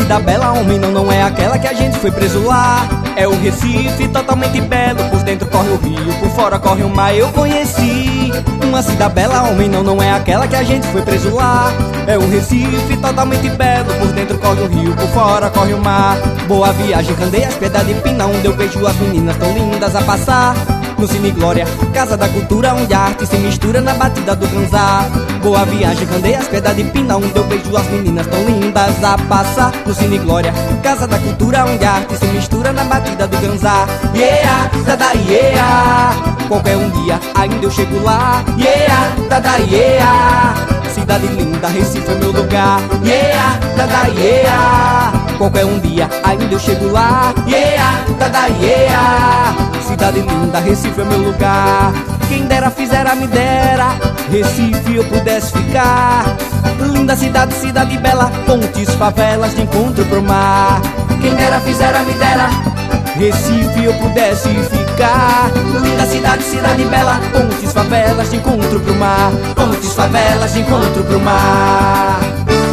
cidade bela, homem, não é aquela que a gente foi preso lá. É o Recife, totalmente belo, por dentro corre o rio, por fora corre o mar. Eu conheci uma cidade bela, homem, não é aquela que a gente foi preso lá. É o Recife, totalmente belo, por dentro corre o rio, por fora corre o mar. Boa Viagem, Candeias, Pedra de Pina, onde eu vejo as meninas tão lindas a passar. No Cine Glória, Casa da Cultura, onde a arte se mistura na batida do ganzá. Boa Viagem, Candeias, Pedra de Pina, onde eu vejo as meninas tão lindas a passar. No Cine Glória, Casa da Cultura, onde a arte se mistura na batida do ganzá. Yeah, dada, yeah. Qualquer um dia ainda eu chego lá. Yeah, dada, yeah. Cidade linda, Recife é meu lugar. Yeah, dada, yeah. Qualquer um dia ainda eu chego lá. Yeah, dada, yeah. Cidade linda, Recife é meu lugar. Quem dera, fizera, me dera, Recife eu pudesse ficar. Linda cidade, cidade bela, pontes, favelas de encontro pro mar. Quem dera, fizera, me dera, Recife eu pudesse ficar. Linda cidade, cidade bela, pontes, favelas de encontro pro mar. Pontes, favelas de encontro pro mar.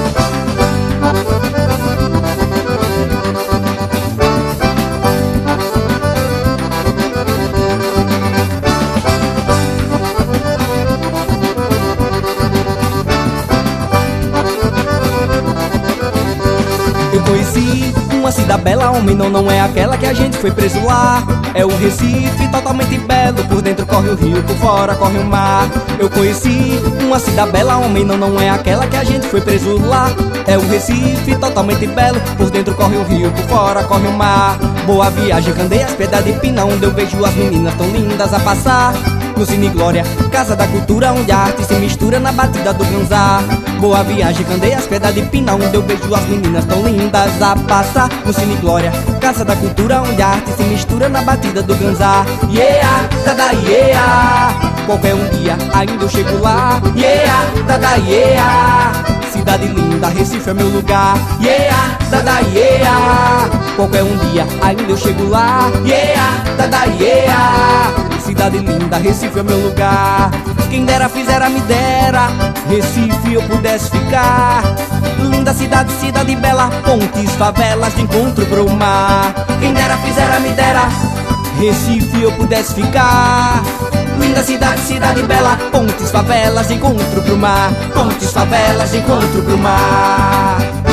Eu conheci uma cidade bela, homem, não é aquela que a gente foi preso lá. É o Recife, totalmente belo, por dentro corre o rio, por fora corre o mar. Eu conheci uma cidade bela, homem, não é aquela que a gente foi preso lá. É o Recife, totalmente belo, por dentro corre o rio, por fora corre o mar. Boa Viagem, Candeias, Pedra de Pina, onde eu vejo as meninas tão lindas a passar. No Cine Glória, Casa da Cultura, onde a arte se mistura na batida do ganzá. Boa Viagem, Candeias, Pedra de Pina, onde eu vejo as meninas tão lindas a passar. No Cine Glória, Casa da Cultura, onde a arte se mistura na batida do ganzá. Yeah, dada, yeah. Qualquer um dia ainda eu chego lá. Yeah, dada, yeah. Cidade linda, Recife é meu lugar. Yeah, dada, yeah. Qualquer um dia ainda eu chego lá. Yeah, dada, yeah. Cidade linda, Recife é meu lugar. Quem dera, fizera, me dera, Recife eu pudesse ficar. Linda cidade, cidade bela, pontes, favelas de encontro pro mar. Quem dera, fizera, me dera, Recife eu pudesse ficar. Linda cidade, cidade bela, pontes, favelas de encontro pro mar. Pontes, favelas de encontro pro mar.